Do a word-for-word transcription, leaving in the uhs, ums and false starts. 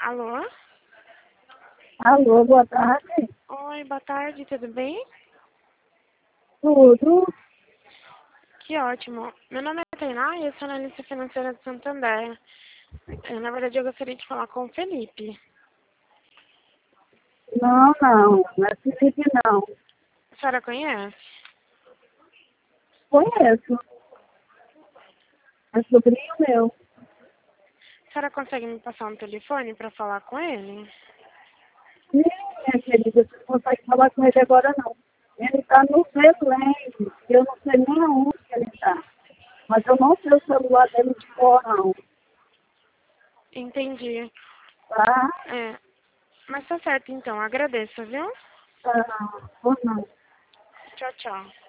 Alô? Alô, boa tarde. Oi, boa tarde, tudo bem? Tudo? Que ótimo. Meu nome é Tainá e eu sou analista financeira de Santander. Eu, na verdade, eu gostaria de falar com o Felipe. Não, não, não é Felipe, não. A senhora conhece? Conheço. É sobrinho meu. A senhora consegue me passar um telefone para falar com ele? Sim, minha querida, você não consegue falar com ele agora, não. Ele está no Belém. Eu não sei nem aonde que ele está. Mas eu não sei o celular dele de cor, não. Entendi. Tá? É, mas tá certo então, agradeço, viu? Tá, ou não. Tchau, tchau.